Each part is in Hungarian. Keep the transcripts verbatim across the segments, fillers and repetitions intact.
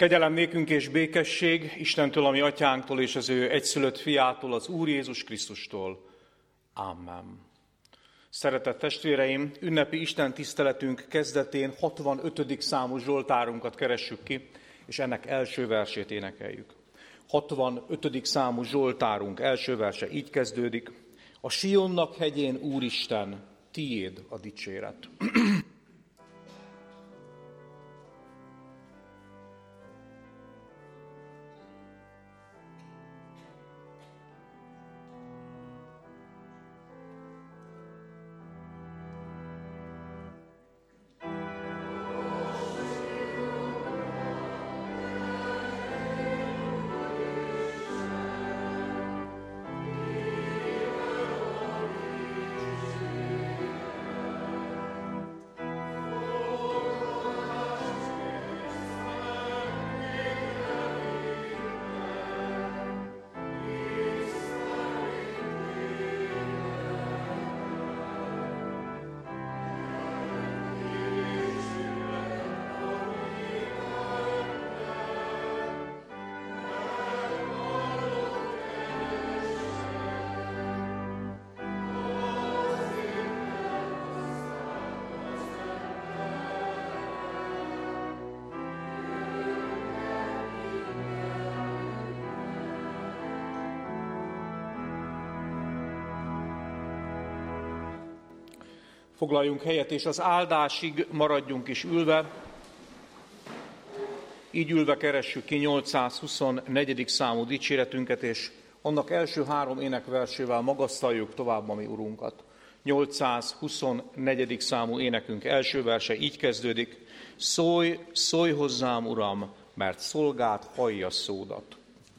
Kegyelem nékünk és békesség Istentől, ami atyánktól és az ő egyszülött fiától, az Úr Jézus Krisztustól. Amen. Szeretett testvéreim, ünnepi Isten tiszteletünk kezdetén hatvanötödik számú Zsoltárunkat keressük ki, és ennek első versét énekeljük. hatvanötödik számú Zsoltárunk első verse így kezdődik. A Sionnak hegyén, Úristen, tiéd a dicséret. Foglaljunk helyet, és az áldásig maradjunk is ülve. Így ülve keressük ki nyolcszázhuszonnegyedik számú dicséretünket, és annak első három énekversével magasztaljuk tovább a mi Urunkat. nyolcszázhuszonnegyedik számú énekünk első verse így kezdődik. Szólj, szólj hozzám, Uram, mert szolgád hallja szódat.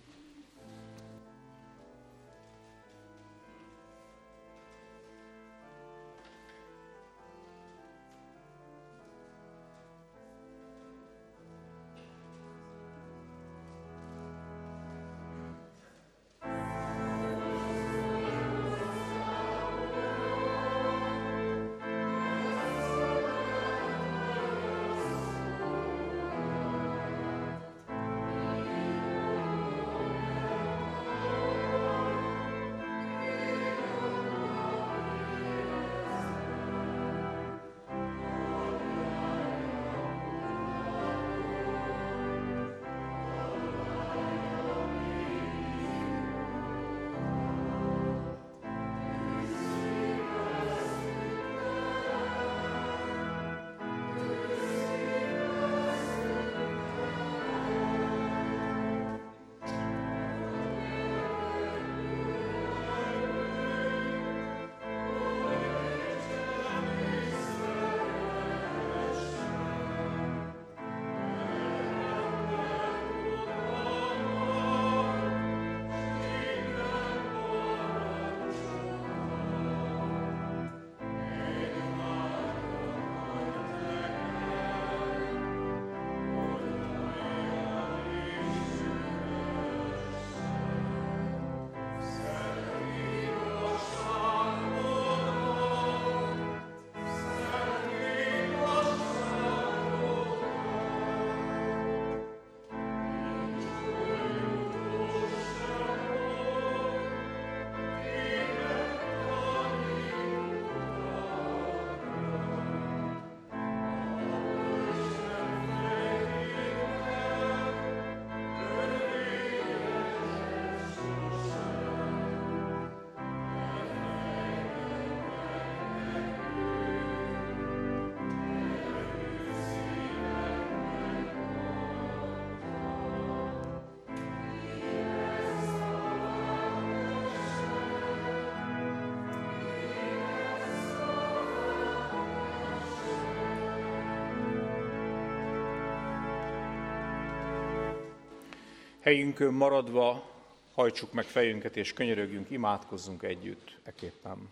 Helyünkön maradva hajtsuk meg fejünket és könyörögjünk, imádkozzunk együtt eképpen.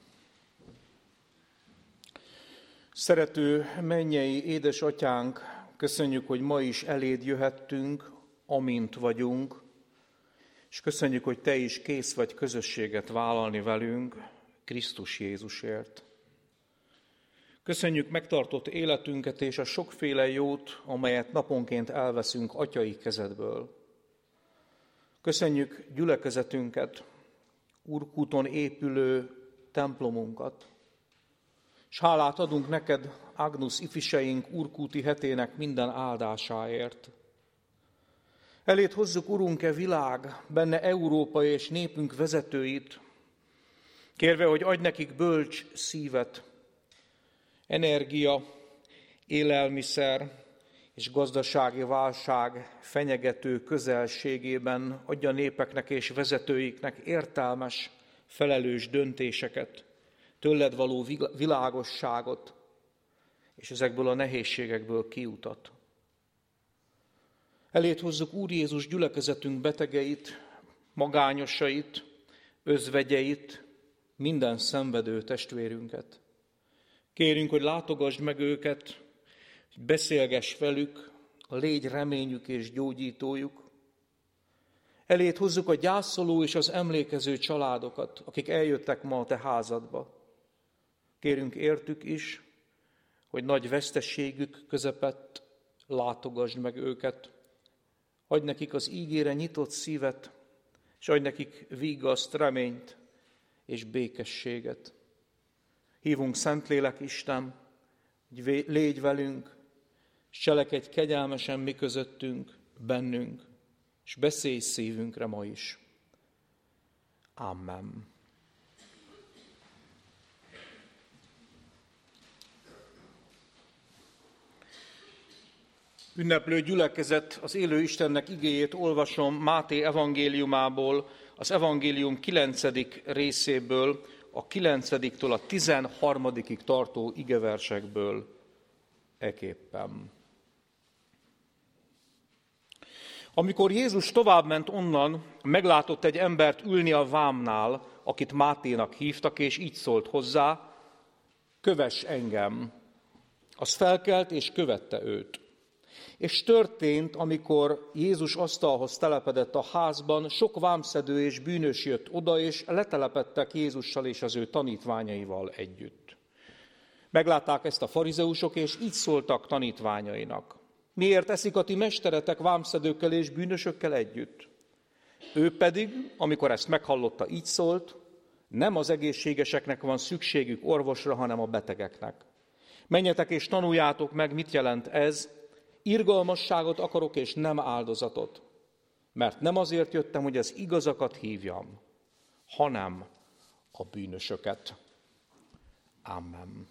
Szerető mennyei édesatyánk, köszönjük, hogy ma is eléd jöhettünk, amint vagyunk, és köszönjük, hogy te is kész vagy közösséget vállalni velünk Krisztus Jézusért. Köszönjük megtartott életünket és a sokféle jót, amelyet naponként elveszünk atyai kezedből. Köszönjük gyülekezetünket, Úrkúton épülő templomunkat, és hálát adunk neked, Agnus ifiseink Úrkúti hetének minden áldásáért. Elét hozzuk, Urunk-e világ, benne Európa és népünk vezetőit, kérve, hogy adj nekik bölcs szívet, energia, élelmiszer és gazdasági válság fenyegető közelségében adja népeknek és vezetőiknek értelmes, felelős döntéseket, tőled való világosságot, és ezekből a nehézségekből kiutat. Elét hozzuk, Úr Jézus, gyülekezetünk betegeit, magányosait, özvegyeit, minden szenvedő testvérünket. Kérünk, hogy látogasd meg őket, hogy beszélgess velük, légy reményük és gyógyítójuk. Elét hozzuk a gyászoló és az emlékező családokat, akik eljöttek ma a te házadba. Kérünk értük is, hogy nagy veszteségük közepett látogasd meg őket. Adj nekik az ígére nyitott szívet, és adj nekik vigaszt, reményt és békességet. Hívunk Szentlélek Isten, hogy légy velünk, és cselekedj kegyelmesen mi közöttünk, bennünk, és beszélj szívünkre ma is. Amen. Ünneplő gyülekezet, az élő Istennek igéjét olvasom Máté evangéliumából, az evangélium kilencedik részéből, a kilencediktől a tizenharmadikig tartó igeversekből eképpen. Amikor Jézus továbbment onnan, meglátott egy embert ülni a vámnál, akit Máténak hívtak, és így szólt hozzá: kövess engem. Az felkelt, és követte őt. És történt, amikor Jézus asztalhoz telepedett a házban, sok vámszedő és bűnös jött oda, és letelepedtek Jézussal és az ő tanítványaival együtt. Meglátták ezt a farizeusok, és így szóltak tanítványainak: miért eszik a ti mesteretek vámszedőkkel és bűnösökkel együtt? Ő pedig, amikor ezt meghallotta, így szólt: nem az egészségeseknek van szükségük orvosra, hanem a betegeknek. Menjetek és tanuljátok meg, mit jelent ez: irgalmasságot akarok, és nem áldozatot. Mert nem azért jöttem, hogy az igazakat hívjam, hanem a bűnösöket. Amen.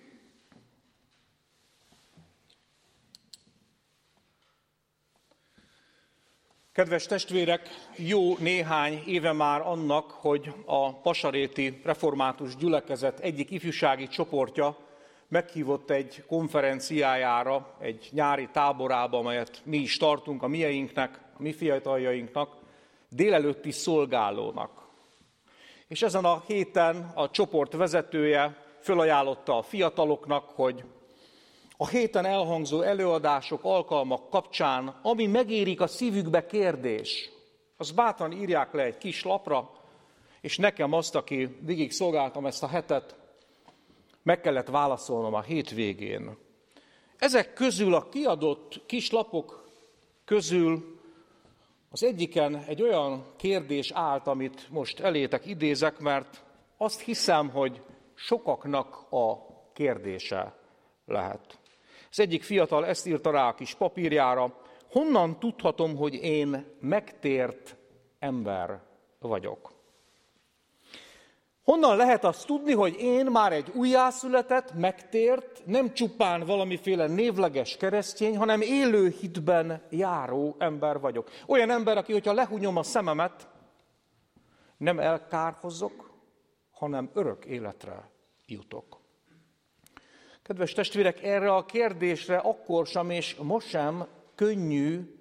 Kedves testvérek, jó néhány éve már annak, hogy a pasaréti református gyülekezet egyik ifjúsági csoportja meghívott egy konferenciájára, egy nyári táborába, amelyet mi is tartunk a mieinknek, a mi fiataljainknak, délelőtti szolgálónak. És ezen a héten a csoport vezetője fölajánlotta a fiataloknak, hogy a héten elhangzó előadások, alkalmak kapcsán, ami megérik a szívükbe kérdés, az bátran írják le egy kis lapra, és nekem azt, aki végig szolgáltam ezt a hetet, meg kellett válaszolnom a hétvégén. Ezek közül, a kiadott kis lapok közül az egyiken egy olyan kérdés állt, amit most elétek idézek, mert azt hiszem, hogy sokaknak a kérdése lehet. Az egyik fiatal ezt írta rá a kis papírjára: honnan tudhatom, hogy én megtért ember vagyok? Honnan lehet azt tudni, hogy én már egy újjászületett, megtért, nem csupán valamiféle névleges keresztény, hanem élő hitben járó ember vagyok? Olyan ember, aki, hogyha lehunyom a szememet, nem elkárhozok, hanem örök életre jutok. Kedves testvérek, erre a kérdésre akkor sem és most sem könnyű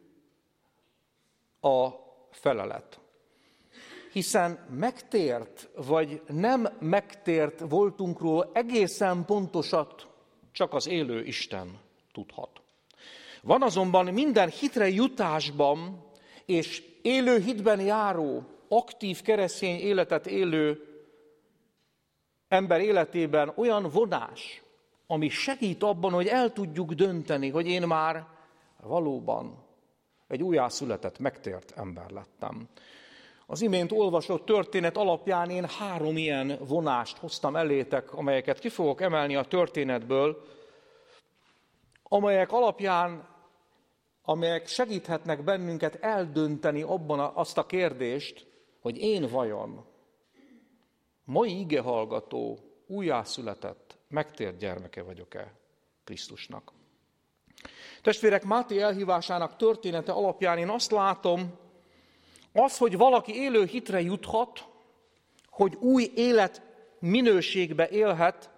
a felelet. Hiszen megtért vagy nem megtért voltunkról egészen pontosat csak az élő Isten tudhat. Van azonban minden hitre jutásban és élő hitben járó, aktív keresztény életet élő ember életében olyan vonás, ami segít abban, hogy el tudjuk dönteni, hogy én már valóban egy újjászületett, megtért ember lettem. Az imént olvasott történet alapján én három ilyen vonást hoztam elétek, amelyeket ki fogok emelni a történetből, amelyek alapján, amelyek segíthetnek bennünket eldönteni abban azt a kérdést, hogy én vajon mai igehallgató, újjászületett, megtért gyermeke vagyok-e Krisztusnak. Testvérek, Máté elhívásának története alapján én azt látom, az, hogy valaki élő hitre juthat, hogy új élet minőségbe élhet,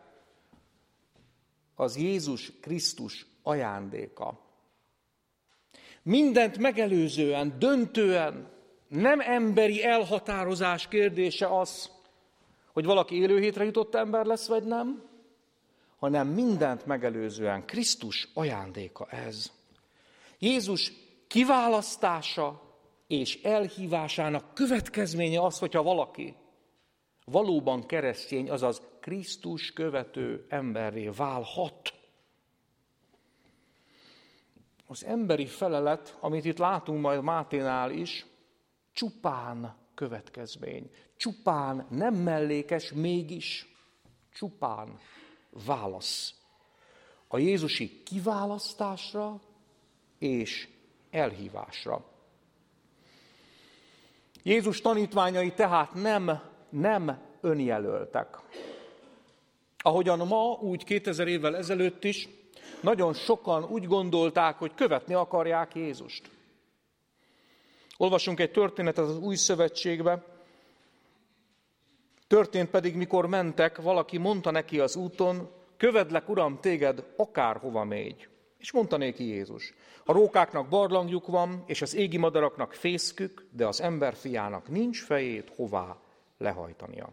az Jézus Krisztus ajándéka. Mindent megelőzően, döntően, nem emberi elhatározás kérdése az, hogy valaki élő hétre jutott ember lesz, vagy nem, hanem mindent megelőzően Krisztus ajándéka ez. Jézus kiválasztása és elhívásának következménye az, hogyha valaki valóban keresztény, azaz Krisztus követő emberré válhat. Az emberi felelet, amit itt látunk majd Máténál is, csupán következmény. Csupán nem mellékes, mégis csupán válasz. A jézusi kiválasztásra és elhívásra. Jézus tanítványai tehát nem, nem önjelöltek. Ahogyan ma, úgy kétezer évvel ezelőtt is, nagyon sokan úgy gondolták, hogy követni akarják Jézust. Olvasunk egy történetet az Új Szövetségbe. Történt pedig, mikor mentek, valaki mondta neki az úton, követlek, Uram, téged akárhova mégy. És mondta néki Jézus, a rókáknak barlangjuk van, és az égi madaraknak fészkük, de az emberfiának nincs fejét hová lehajtania.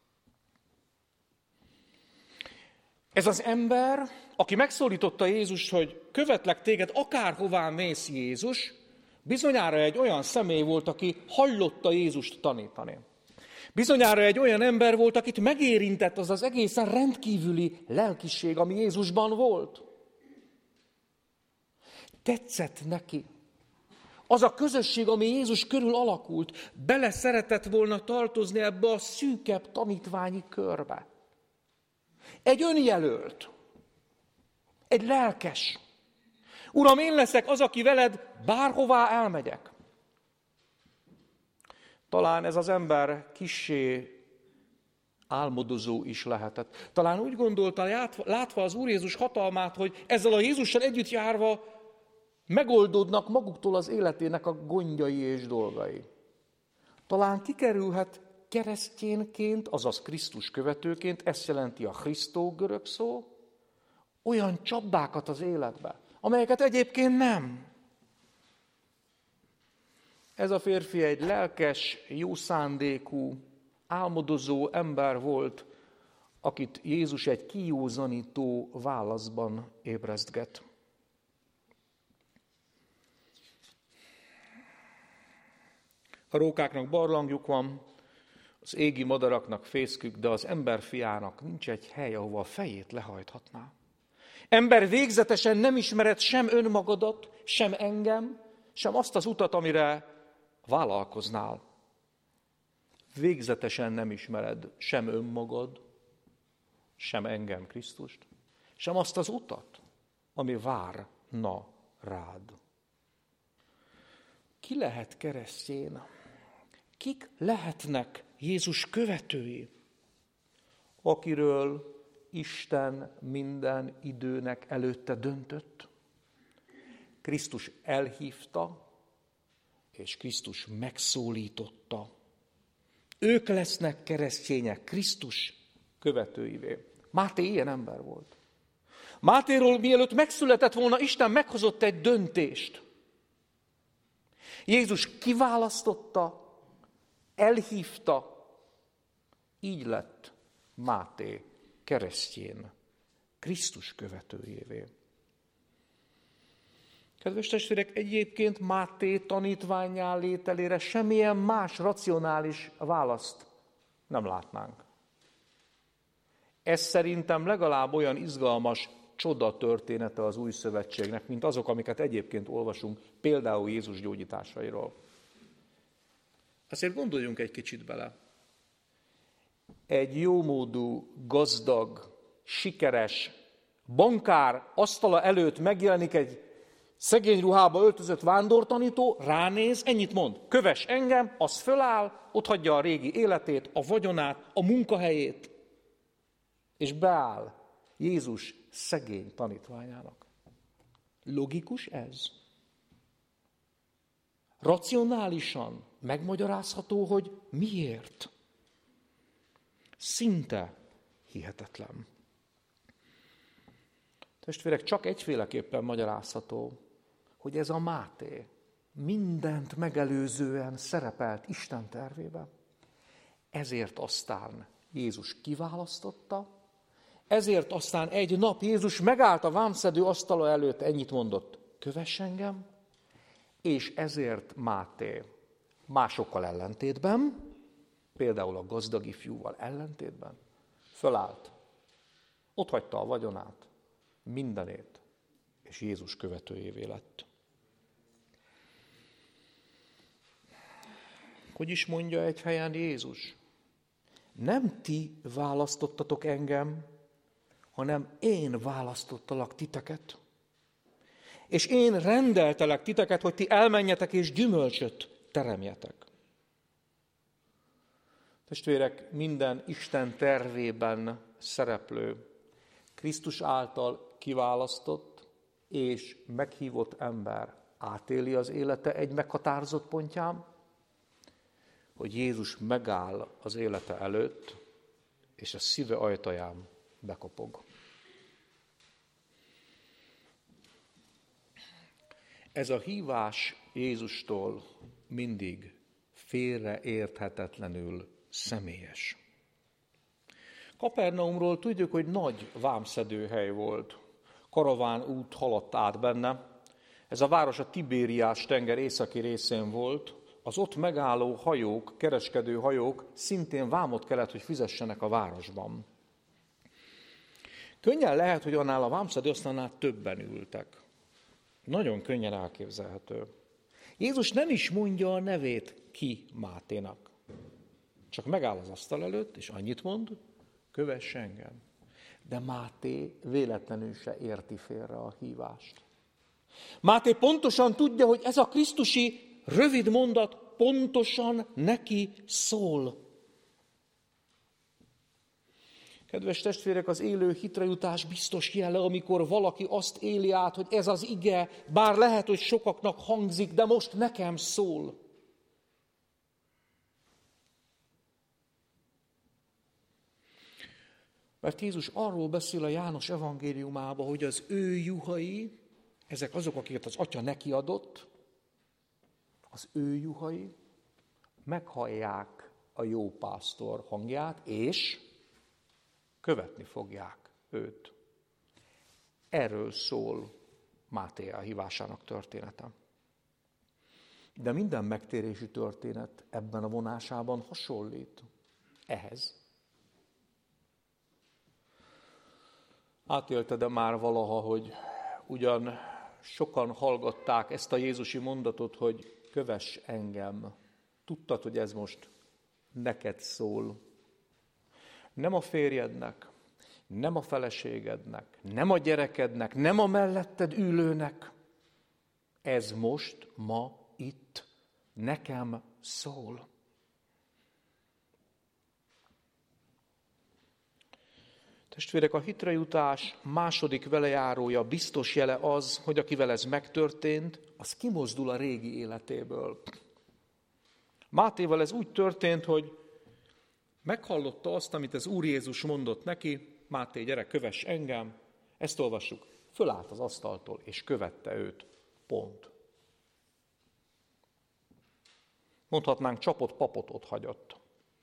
Ez az ember, aki megszólította Jézust, hogy követlek téged, akárhová mész, Jézus, bizonyára egy olyan személy volt, aki hallotta Jézust tanítani. Bizonyára egy olyan ember volt, akit megérintett az az egészen rendkívüli lelkiség, ami Jézusban volt. Tetszett neki. Az a közösség, ami Jézus körül alakult, bele szeretett volna tartozni ebbe a szűkebb tanítványi körbe. Egy önjelölt, egy lelkes. Uram, én leszek az, aki veled bárhová elmegyek. Talán ez az ember kissé álmodozó is lehetett. Talán úgy gondolta, látva az Úr Jézus hatalmát, hogy ezzel a Jézussal együtt járva megoldódnak maguktól az életének a gondjai és dolgai. Talán kikerülhet keresztényként, azaz Krisztus követőként, ezt jelenti a Christó görög szó, olyan csapdákat az életbe, amelyeket egyébként nem. Ez a férfi egy lelkes, jó szándékú, álmodozó ember volt, akit Jézus egy kijózanító válaszban ébresztget. A rókáknak barlangjuk van, az égi madaraknak fészkük, de az emberfiának nincs egy hely, ahova a fejét lehajthatná. Ember, végzetesen nem ismered sem önmagadat, sem engem, sem azt az utat, amire vállalkoznál. Végzetesen nem ismered sem önmagad, sem engem, Krisztust, sem azt az utat, ami várna rád. Ki lehet keresztény? Kik lehetnek Jézus követői, akiről Isten minden időnek előtte döntött? Krisztus elhívta, és Krisztus megszólította. Ők lesznek keresztények, Krisztus követőivé. Máté ilyen ember volt. Mátéról mielőtt megszületett volna, Isten meghozott egy döntést. Jézus kiválasztotta, elhívta, így lett Máté keresztjén, Krisztus követőjévé. Kedves testvérek, egyébként Máté tanítvánnyá lételére semmilyen más racionális választ nem látnánk. ez szerintem legalább olyan izgalmas csoda története az új szövetségnek, mint azok, amiket egyébként olvasunk, például Jézus gyógyításairól. Azért gondoljunk egy kicsit bele. Egy jómódú, gazdag, sikeres bankár asztala előtt megjelenik egy szegény ruhába öltözött vándortanító, ránéz, ennyit mond, kövess engem, az föláll, otthagyja a régi életét, a vagyonát, a munkahelyét, és beáll Jézus szegény tanítványának. Logikus ez? Racionálisan megmagyarázható, hogy miért? Szinte hihetetlen. Testvérek, csak egyféleképpen magyarázható, hogy ez a Máté mindent megelőzően szerepelt Isten tervében. Ezért aztán Jézus kiválasztotta, ezért aztán egy nap Jézus megállt a vámszedő asztala előtt, ennyit mondott, kövess engem, és ezért Máté másokkal ellentétben, például a gazdag ifjúval ellentétben, fölállt, otthagyta a vagyonát, mindenét, és Jézus követőjévé lett. Hogy is mondja egy helyen Jézus? Nem ti választottatok engem, hanem én választottalak titeket. És én rendeltelek titeket, hogy ti elmenjetek és gyümölcsöt teremjetek. Testvérek, minden Isten tervében szereplő, Krisztus által kiválasztott és meghívott ember átéli az élete egy meghatározott pontján, hogy Jézus megáll az élete előtt, és a szíve ajtaján bekopog. Ez a hívás Jézustól mindig félreérthetetlenül személyes. Kapernaumról tudjuk, hogy nagy vámszedőhely volt. Karaván út haladt át benne. Ez a város a Tibériás tenger északi részén volt. Az ott megálló hajók, kereskedő hajók szintén vámot kellett, hogy fizessenek a városban. Könnyen lehet, hogy annál a vámszedő asztalnál többen ültek. Nagyon könnyen elképzelhető. Jézus nem is mondja a nevét ki Máténak. Csak megáll az asztal előtt, és annyit mond, kövess engem. De Máté véletlenül se érti félre a hívást. Máté pontosan tudja, hogy ez a krisztusi rövid mondat pontosan neki szól. Kedves testvérek, az élő hitrejutás biztos jele, amikor valaki azt éli át, hogy ez az ige, bár lehet, hogy sokaknak hangzik, de most nekem szól. Mert Jézus arról beszél a János evangéliumában, hogy az ő juhai, ezek azok, akiket az Atya neki adott, az ő juhai meghallják a jó pásztor hangját, és követni fogják őt. Erről szól Máté elhívásának története. De minden megtérési történet ebben a vonásában hasonlít ehhez. Átélted-e már valaha, hogy ugyan sokan hallgatták ezt a jézusi mondatot, hogy kövess engem. Tudtad, hogy ez most neked szól. Nem a férjednek, nem a feleségednek, nem a gyerekednek, nem a melletted ülőnek. Ez most, ma, itt nekem szól. Testvérek, a hitrejutás második velejárója, biztos jele az, hogy akivel ez megtörtént, az kimozdul a régi életéből. Mátéval ez úgy történt, hogy meghallotta azt, amit az Úr Jézus mondott neki, Máté, gyere, kövess engem, ezt olvassuk, fölállt az asztaltól, és követte őt. Pont. Mondhatnánk, csapott papot ott hagyott.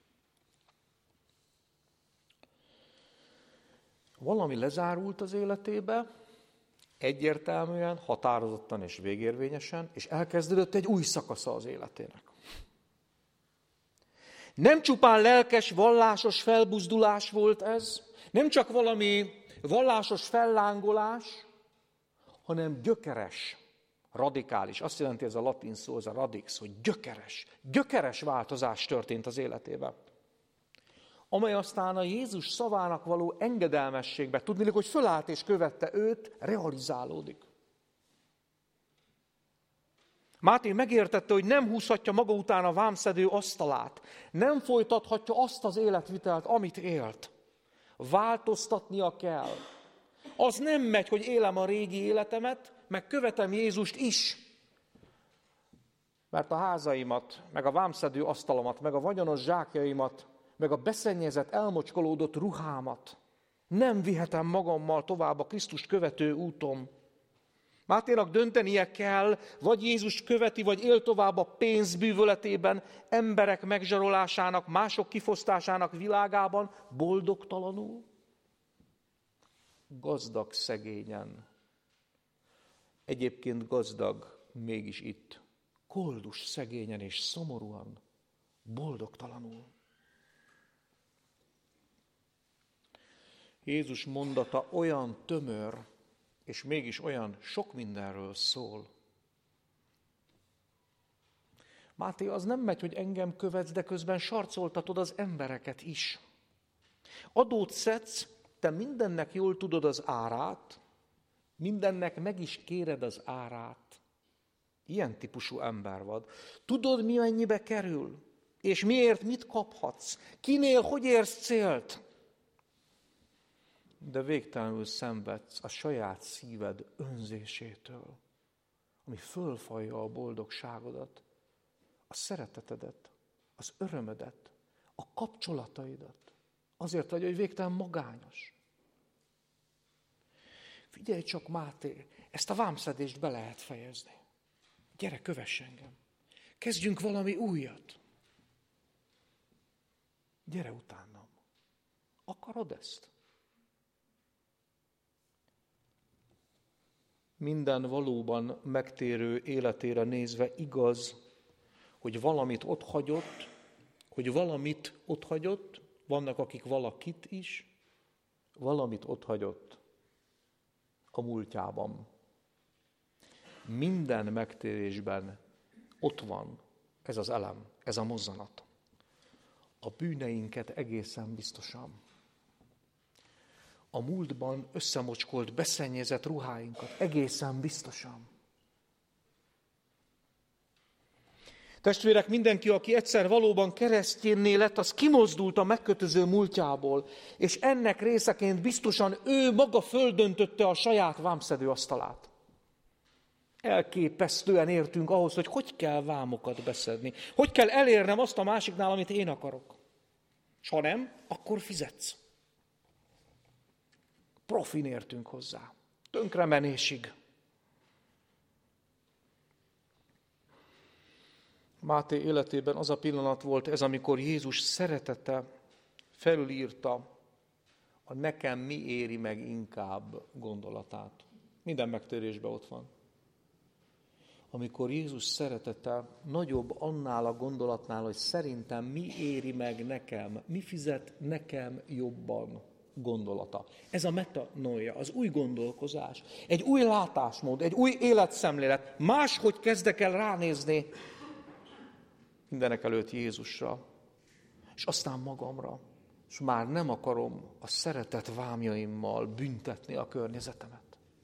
Valami lezárult az életébe, egyértelműen, határozottan és végérvényesen, és elkezdődött egy új szakasza az életének. Nem csupán lelkes, vallásos felbuzdulás volt ez, Nem csak valami vallásos fellángolás, hanem gyökeres, radikális. Azt jelenti ez a latin szó, ez a radix, hogy gyökeres. Gyökeres változás történt az életében. Amely aztán a Jézus szavának való engedelmességbe, tudniillik, hogy fölállt és követte őt, realizálódik. Máté megértette, hogy nem húzhatja maga után a vámszedő asztalát, nem folytathatja azt az életvitelt, amit élt. Változtatnia kell. Az nem megy, hogy élem a régi életemet, meg követem Jézust is. Mert a házaimat, meg a vámszedő asztalomat, meg a vagyonos zsákjaimat, meg a beszennyezett, elmocskolódott ruhámat nem vihetem magammal tovább a Krisztust követő úton. Máténak döntenie kell, vagy Jézus követi, vagy él tovább a pénz bűvöletében, emberek megzsarolásának, mások kifosztásának világában, boldogtalanul, gazdag szegényen. Egyébként gazdag mégis itt, koldus szegényen és szomorúan, boldogtalanul. Jézus mondata olyan tömör, és mégis olyan sok mindenről szól. Máté, az nem megy, hogy engem követsz, de közben sarcoltatod az embereket is. Adót szedsz, te mindennek jól tudod az árát, mindennek meg is kéred az árát. Ilyen típusú ember vagy. Tudod, mi mennyibe kerül, és miért mit kaphatsz, kinél hogy érsz célt. De végtelenül szenvedsz a saját szíved önzésétől, ami fölfalja a boldogságodat, a szeretetedet, az örömödet, a kapcsolataidat. Azért vagy, hogy végtelen magányos. Figyelj csak, Máté, ezt a vámszedést be lehet fejezni. Gyere, kövess engem. Kezdjünk valami újat. Gyere utánam. Akarod ezt? Minden valóban megtérő életére nézve igaz, hogy valamit otthagyott, hogy valamit otthagyott, vannak akik valakit is, valamit otthagyott a múltjában. Minden megtérésben ott van ez az elem, ez a mozzanat. A bűneinket egészen biztosan. A múltban összemocskolt, beszennyezett ruháinkat egészen biztosan. Testvérek, mindenki, aki egyszer valóban keresztjénné lett, az kimozdult a megkötöző múltjából, és ennek részeként biztosan ő maga földöntötte a saját vámszedő asztalát. Elképesztően értünk ahhoz, hogy hogy kell vámokat beszedni, hogy kell elérnem azt a másiknál, amit én akarok. S ha nem, akkor fizetsz. Profin értünk hozzá. Tönkremenésig. Máté életében az a pillanat volt ez, amikor Jézus szeretete felülírta a nekem mi éri meg inkább gondolatát. Minden megtérésben ott van. Amikor Jézus szeretete nagyobb annál a gondolatnál, hogy szerintem mi éri meg nekem, mi fizet nekem jobban gondolata. Ez a metanoia, az új gondolkozás, egy új látásmód, egy új életszemlélet. Máshogy kezdek el ránézni mindenek előtt Jézusra, és aztán magamra. És már nem akarom a szeretet vámjaimmal büntetni a környezetemet.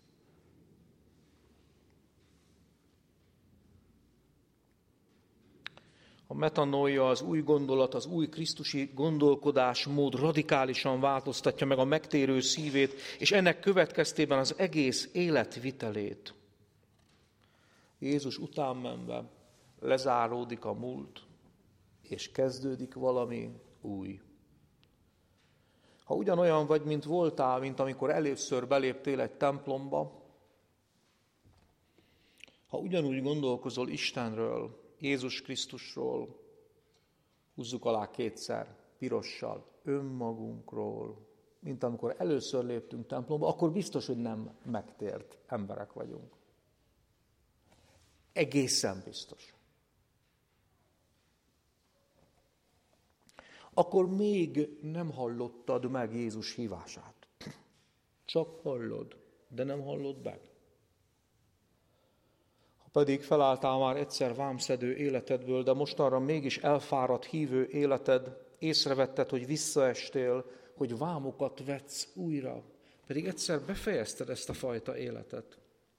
A metanoia, az új gondolat, az új krisztusi gondolkodásmód radikálisan változtatja meg a megtérő szívét, és ennek következtében az egész életvitelét. Jézus után menve lezáródik a múlt, és kezdődik valami új. Ha ugyanolyan vagy, mint voltál, mint amikor először beléptél egy templomba, ha ugyanúgy gondolkozol Istenről, Jézus Krisztusról, húzzuk alá kétszer, pirossal, önmagunkról, mint amikor először léptünk templomba, akkor biztos, hogy nem megtért emberek vagyunk. Egészen biztos. akkor még nem hallottad meg Jézus hívását. Csak hallod, de nem hallod meg. Ha pedig felálltál már egyszer vámszedő életedből, de mostanra mégis elfáradt hívő életed, észrevetted, hogy visszaestél, hogy vámokat vetsz újra, pedig egyszer befejezted ezt a fajta életet.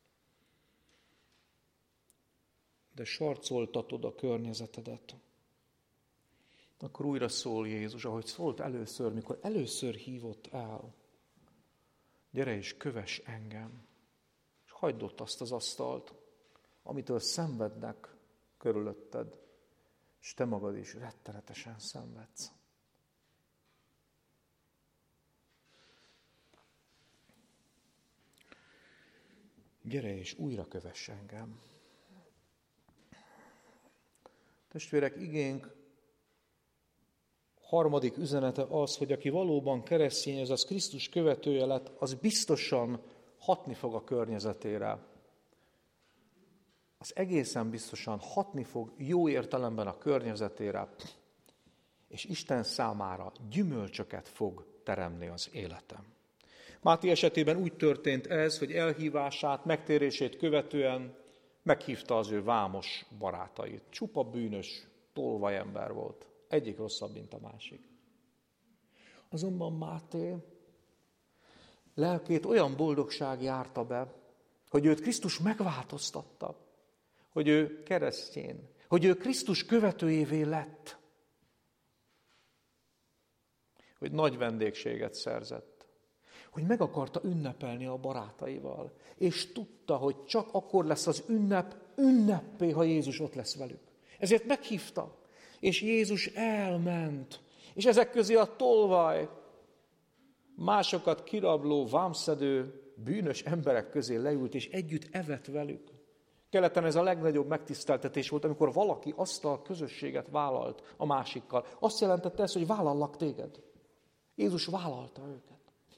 De sarcoltatod a környezetedet. Akkor újra szól Jézus, ahogy szólt először, mikor először hívott el. Gyere és kövess engem, és hagyd ott azt az asztalt, amitől szenvednek körülötted, és te magad is rettenetesen szenvedsz. Gyere és újra kövess engem. Testvérek, igénk harmadik üzenete az, hogy aki valóban keresztény, az Krisztus követője lett, az biztosan hatni fog a környezetére. Az egészen biztosan hatni fog jó értelemben a környezetére, és Isten számára gyümölcsöket fog teremni az életem. Máté esetében úgy történt ez, hogy elhívását, megtérését követően meghívta az ő vámos barátait. Csupa bűnös, tolvaj ember volt. Egyik rosszabb, mint a másik. Azonban Máté lelkét olyan boldogság járta be, hogy őt Krisztus megváltoztatta, hogy ő keresztény, hogy ő Krisztus követőjévé lett, hogy nagy vendégséget szerzett, hogy meg akarta ünnepelni a barátaival, és tudta, hogy csak akkor lesz az ünnep ünneppé, ha Jézus ott lesz velük. Ezért meghívta, és Jézus elment, és ezek közé a tolvaj, másokat kirabló, vámszedő, bűnös emberek közé leült, és együtt evett velük. Keleten ez a legnagyobb megtiszteltetés volt, amikor valaki asztal közösséget vállalt a másikkal. Azt jelentette ez, hogy vállallak téged. Jézus vállalta őket.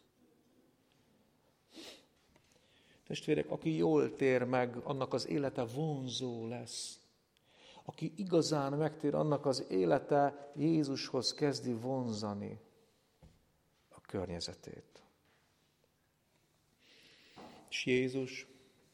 Testvérek, aki jól tér meg, annak az élete vonzó lesz. Aki igazán megtér, annak az élete Jézushoz kezdi vonzani a környezetét. És Jézus,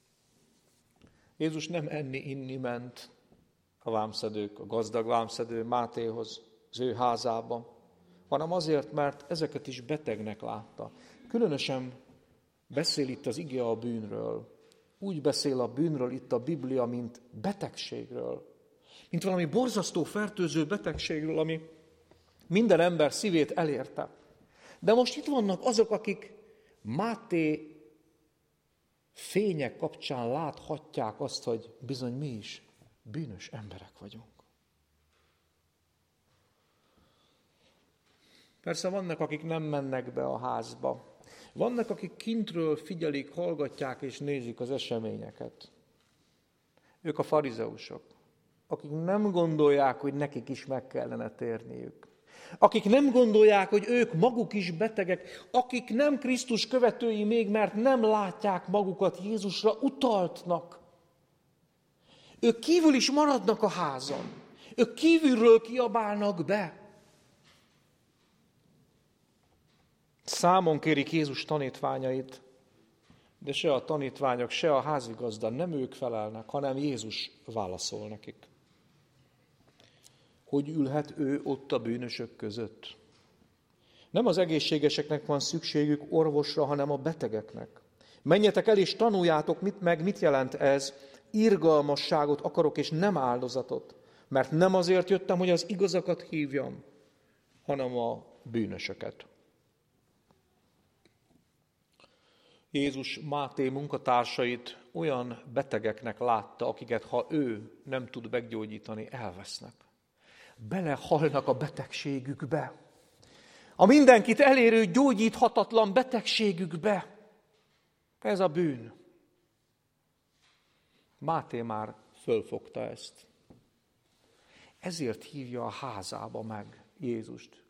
Jézus nem enni-inni ment a vámszedők, a gazdag vámszedő Mátéhoz, az ő házába, hanem azért, mert ezeket is betegnek látta. Különösen beszél itt az ige a bűnről. Úgy beszél a bűnről itt a Biblia, mint betegségről. Mint valami borzasztó, fertőző betegségről, ami minden ember szívét elérte. De most itt vannak azok, akik Máté fények kapcsán láthatják azt, hogy bizony mi is bűnös emberek vagyunk. Persze vannak, akik nem mennek be a házba. Vannak, akik kintről figyelik, hallgatják és nézik az eseményeket. Ők a farizeusok, akik nem gondolják, hogy nekik is meg kellene térniük. Akik nem gondolják, hogy ők maguk is betegek, akik nem Krisztus követői még, mert nem látják magukat Jézusra utaltnak. Ők kívül is maradnak a házon. Ők kívülről kiabálnak be. Számon kérik Jézus tanítványait, de se a tanítványok, se a házigazda nem ők felelnek, hanem Jézus válaszol nekik. Hogy ülhet ő ott a bűnösök között? Nem az egészségeseknek van szükségük orvosra, hanem a betegeknek. Menjetek el és tanuljátok mit, meg, mit jelent ez. Irgalmasságot akarok, és nem áldozatot. Mert nem azért jöttem, hogy az igazakat hívjam, hanem a bűnösöket. Jézus Máté munkatársait olyan betegeknek látta, akiket ha ő nem tud meggyógyítani, elvesznek. Belehalnak a betegségükbe. A mindenkit elérő gyógyíthatatlan betegségükbe. Ez a bűn. Máté már fölfogta ezt. Ezért hívja a házába meg Jézust.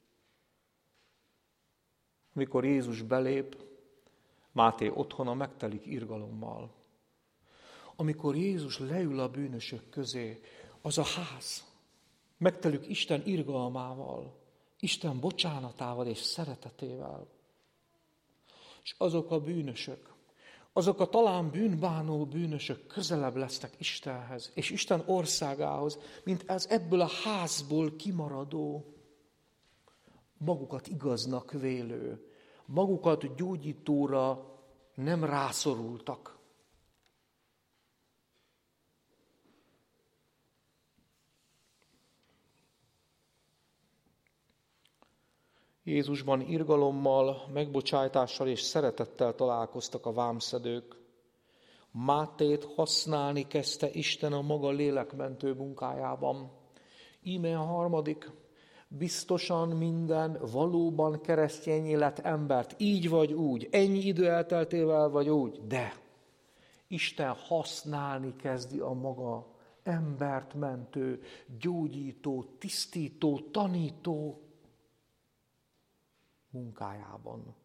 Amikor Jézus belép, Máté otthona megtelik irgalommal. Amikor Jézus leül a bűnösök közé, az a ház megtelük Isten irgalmával. Isten bocsánatával és szeretetével. És azok a bűnösök, azok a talán bűnbánó bűnösök közelebb lesznek Istenhez, és Isten országához, mint az ebből a házból kimaradó, magukat igaznak vélő, magukat gyógyítóra nem rászorultak. Jézusban irgalommal, megbocsájtással és szeretettel találkoztak a vámszedők. Mátét használni kezdte Isten a maga lélekmentő munkájában. Íme a harmadik, biztosan minden valóban keresztényé lett embert, így vagy úgy, ennyi idő elteltével vagy úgy, de Isten használni kezdi a maga embert mentő, gyógyító, tisztító, tanító munkájában.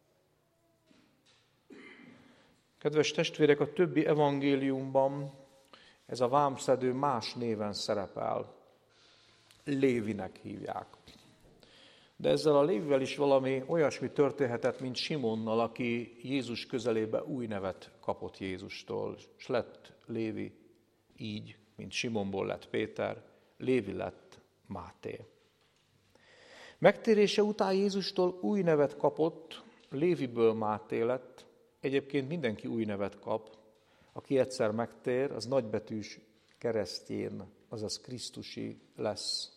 Kedves testvérek, a többi evangéliumban ez a vámszedő más néven szerepel. Lévinek hívják. De ezzel a Lévivel is valami olyasmi történhetett, mint Simonnal, aki Jézus közelébe új nevet kapott Jézustól, és lett Lévi így, mint Simonból lett Péter, Lévi lett Máté. Megtérése után Jézustól új nevet kapott, Léviből Máté lett. Egyébként mindenki új nevet kap. Aki egyszer megtér, az nagybetűs keresztjén, azaz Krisztusi lesz.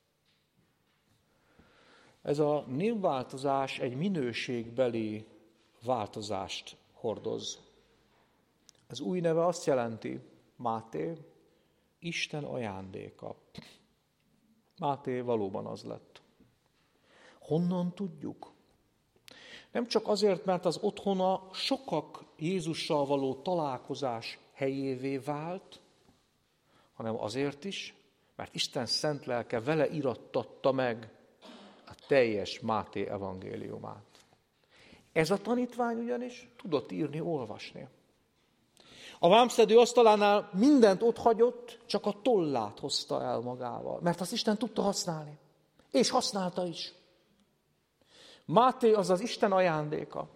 Ez a névváltozás egy minőségbeli változást hordoz. Az új neve azt jelenti, Máté, Isten ajándéka. Máté valóban az lett. Honnan tudjuk? Nem csak azért, mert az otthona sokak Jézussal való találkozás helyévé vált, hanem azért is, mert Isten szent lelke vele irattatta meg a teljes Máté evangéliumát. Ez a tanítvány ugyanis tudott írni, olvasni. A vámszedő asztalánál mindent otthagyott, csak a tollát hozta el magával, mert azt Isten tudta használni. És használta is. Máté az az Isten ajándéka.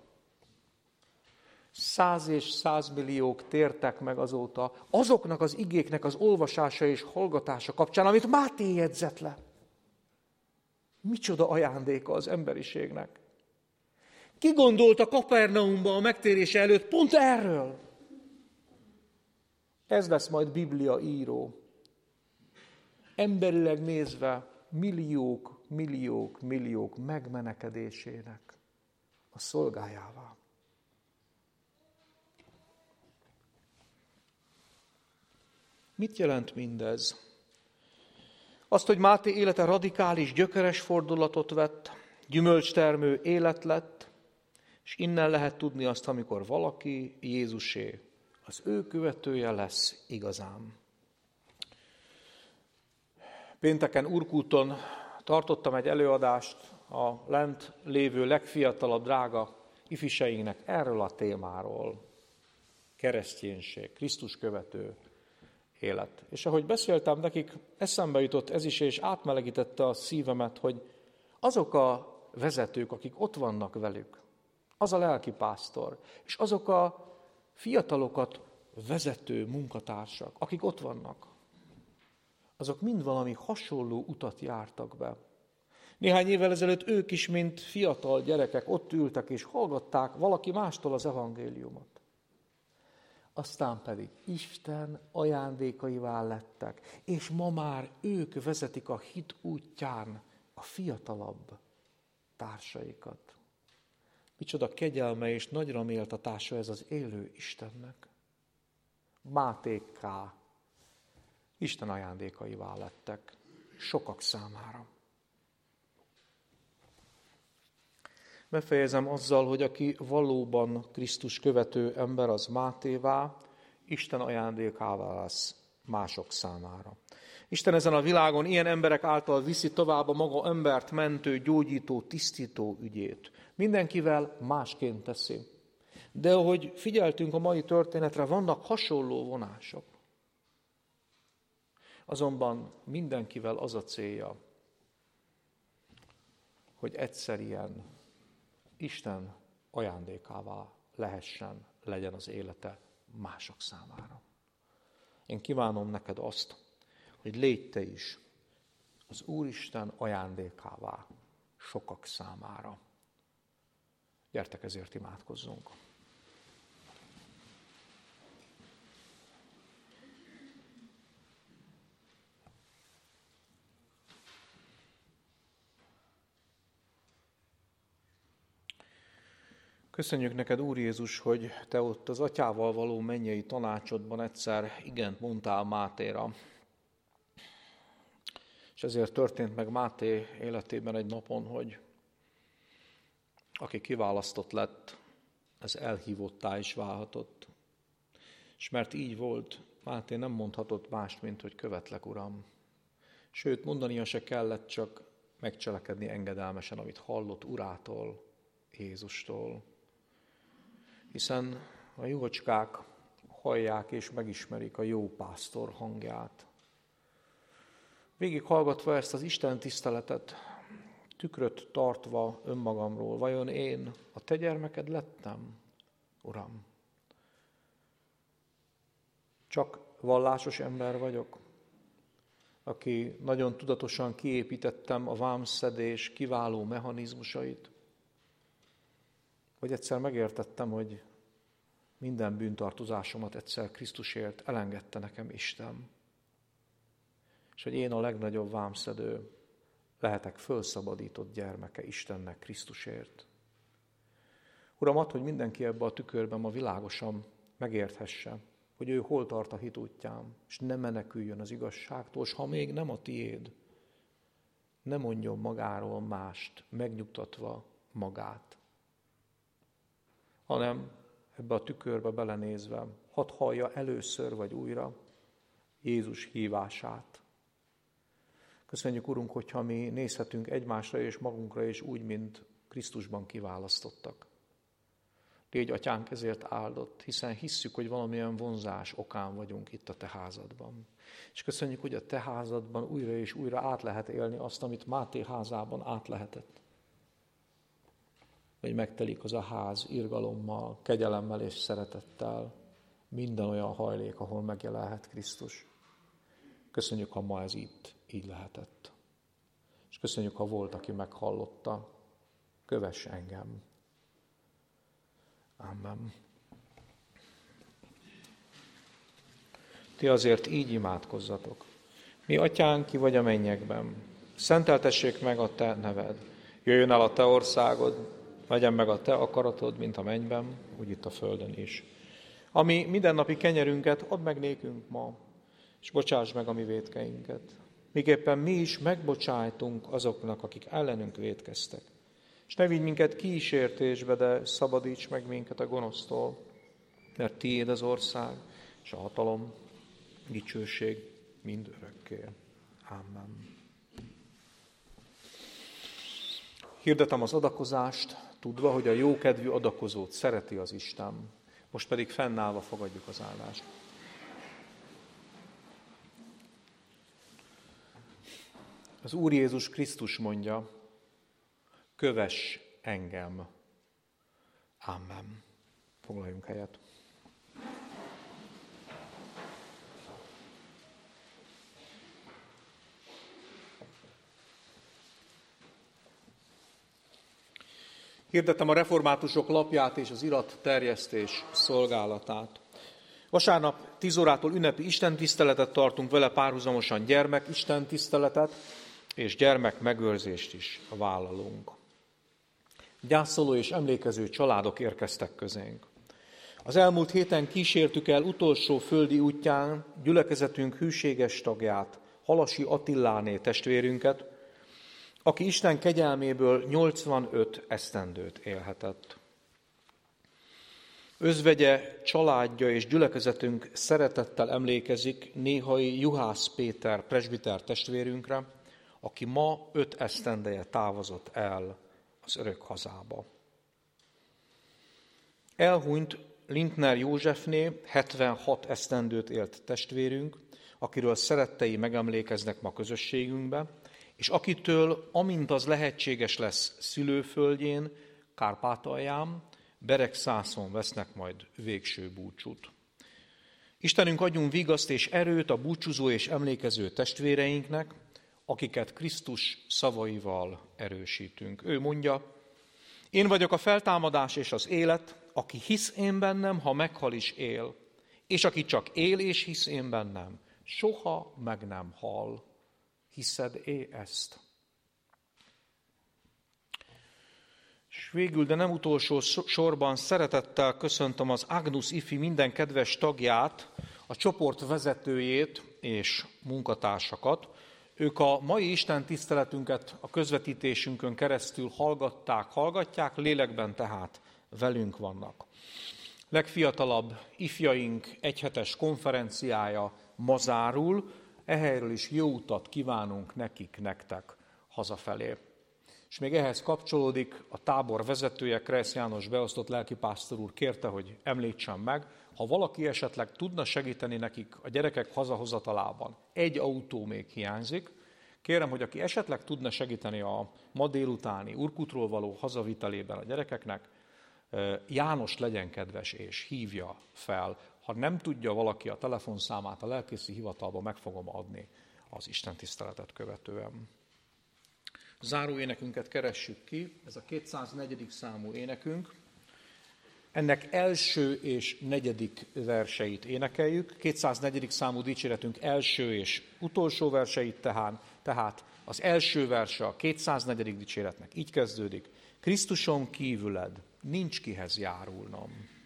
Száz és százmilliók tértek meg azóta azoknak az igéknek az olvasása és hallgatása kapcsán, amit Máté jegyzett le. Micsoda ajándéka az emberiségnek. Ki gondolta Kapernaumban a megtérése előtt pont erről? Ez lesz majd Biblia író. Emberileg nézve milliók, milliók, milliók megmenekedésének a szolgájává. Mit jelent mindez? Azt, hogy Máté élete radikális, gyökeres fordulatot vett, gyümölcstermő élet lett, és innen lehet tudni azt, amikor valaki Jézusé, az ő követője lesz igazán. Pénteken Urkúton tartottam egy előadást a lent lévő legfiatalabb drága ifjúságnak erről a témáról. Kereszténység, Krisztus követő élet. És ahogy beszéltem nekik, eszembe jutott ez is, és átmelegítette a szívemet, hogy azok a vezetők, akik ott vannak velük, az a lelkipásztor, és azok a fiatalokat vezető munkatársak, akik ott vannak, azok mind valami hasonló utat jártak be. Néhány évvel ezelőtt ők is, mint fiatal gyerekek ott ültek és hallgatták valaki mástól az evangéliumot. Aztán pedig Isten ajándékaivá lettek, és ma már ők vezetik a hit útján a fiatalabb társaikat. Micsoda kegyelme és nagyra méltatása ez az élő Istennek. Mátékká Isten ajándékaivá lettek sokak számára. Befejezem azzal, hogy aki valóban Krisztus követő ember, az Mátévá, Isten ajándékává lesz mások számára. Isten ezen a világon ilyen emberek által viszi tovább a maga embert mentő, gyógyító, tisztító ügyét. Mindenkivel másként teszi. De ahogy figyeltünk a mai történetre, vannak hasonló vonások. Azonban mindenkivel az a célja, hogy egyszer ilyen Isten ajándékává lehessen, legyen az élete mások számára. Én kívánom neked azt, hogy légy te is az Úristen ajándékává sokak számára. Gyertek, ezért imádkozzunk. Köszönjük neked, Úr Jézus, hogy te ott az atyával való mennyei tanácsodban egyszer igent mondtál Mátéra. És ezért történt meg Máté életében egy napon, hogy aki kiválasztott lett, ez elhívottá is válhatott. És mert így volt, Máté nem mondhatott mást, mint hogy követlek, Uram. Sőt, mondania se kellett, csak megcselekedni engedelmesen, amit hallott Urától, Jézustól. Hiszen a juhocskák hallják és megismerik a jó pásztor hangját. Végig hallgatva ezt az Isten tiszteletet, tükröt tartva önmagamról, vajon én a te gyermeked lettem, Uram? Csak vallásos ember vagyok, aki nagyon tudatosan kiépítettem a vámszedés kiváló mechanizmusait, vagy egyszer megértettem, hogy minden bűntartozásomat egyszer Krisztusért elengedte nekem Isten, és hogy én a legnagyobb vámszedő lehetek fölszabadított gyermeke Istennek Krisztusért. Uram, add, hogy mindenki ebbe a tükörben ma világosan megérthesse, hogy ő hol tart a hit útján, és ne meneküljön az igazságtól, és ha még nem a tiéd, ne mondjon magáról mást, megnyugtatva magát, hanem ebbe a tükörbe belenézve, hadd hallja először vagy újra Jézus hívását. Köszönjük, Urunk, hogyha mi nézhetünk egymásra és magunkra is úgy, mint Krisztusban kiválasztottak. Légy, Atyánk, ezért áldott, hiszen hisszük, hogy valamilyen vonzás okán vagyunk itt a te házadban. És köszönjük, hogy a te házadban újra és újra át lehet élni azt, amit Máté házában át lehetett. Hogy megtelik az a ház irgalommal, kegyelemmel és szeretettel, minden olyan hajlék, ahol megjelenhet Krisztus. Köszönjük, ha ma ez itt így lehetett. És köszönjük, ha volt, aki meghallotta. Kövess engem. Amen. Ti azért így imádkozzatok. Mi, Atyánk, ki vagy a mennyekben, szenteltessék meg a te neved. Jöjjön el a te országod, legyen meg a te akaratod, mint a mennyben, úgy itt a földön is. Ami mindennapi kenyerünket add meg nékünk ma, és bocsáss meg a mi vétkeinket. Miképpen mi is megbocsájtunk azoknak, akik ellenünk vétkeztek. És ne vigy minket kísértésbe, de szabadíts meg minket a gonosztól, mert tiéd az ország, és a hatalom, dicsőség mind örökké. Amen. Hirdetem az adakozást, tudva, hogy a jókedvű adakozót szereti az Isten. Most pedig fennállva fogadjuk az áldást. Az Úr Jézus Krisztus mondja, kövess engem. Amen. Foglaljunk helyet. Hirdetem a reformátusok lapját és az iratterjesztés szolgálatát. Vasárnap tíz órától ünnepi istentiszteletet tartunk, vele párhuzamosan gyermek istentiszteletet és gyermek megőrzést is vállalunk. Gyászoló és emlékező családok érkeztek közénk. Az elmúlt héten kísértük el utolsó földi útján gyülekezetünk hűséges tagját, Halasi Attiláné testvérünket, aki Isten kegyelméből nyolcvanöt esztendőt élhetett. Özvegye, családja és gyülekezetünk szeretettel emlékezik néhai Juhász Péter presbiter testvérünkre, aki ma öt esztendeje távozott el az örök hazába. Elhunyt Lindner Józsefné hetvenhat esztendőt élt testvérünk, akiről szerettei megemlékeznek ma közösségünkbe, és akitől, amint az lehetséges lesz szülőföldjén, Kárpátalján, Beregszászon vesznek majd végső búcsút. Istenünk, adjunk vigaszt és erőt a búcsúzó és emlékező testvéreinknek, akiket Krisztus szavaival erősítünk. Ő mondja, én vagyok a feltámadás és az élet, aki hisz én bennem, ha meghal is él, és aki csak él és hisz én bennem, soha meg nem hal. Hiszed-é ezt? És végül, de nem utolsó sorban szeretettel köszöntöm az Agnus Ifi minden kedves tagját, a csoport vezetőjét és munkatársakat. Ők a mai Isten tiszteletünket a közvetítésünkön keresztül hallgatták, hallgatják, lélekben tehát velünk vannak. Legfiatalabb ifjaink egyhetes konferenciája ma zárul, ehelyről is jó utat kívánunk nekik, nektek hazafelé. És még ehhez kapcsolódik a tábor vezetője, Kressz János beosztott lelkipásztor úr kérte, hogy említsem meg, ha valaki esetleg tudna segíteni nekik a gyerekek hazahozatalában, egy autó még hiányzik, kérem, hogy aki esetleg tudna segíteni a ma délutáni Urkutról való hazavitelében a gyerekeknek, János legyen kedves és hívja fel. Ha nem tudja valaki a telefonszámát, a lelkészi hivatalba meg fogom adni az Isten tiszteletet követően. Záró énekünket keressük ki, ez a kétszáznegyedik számú énekünk. Ennek első és negyedik verseit énekeljük. kétszáznegyedik számú dicséretünk első és utolsó verseit tehát, tehát az első verse a kétszáznegyedik dicséretnek így kezdődik. Krisztuson kívüled nincs kihez járulnom.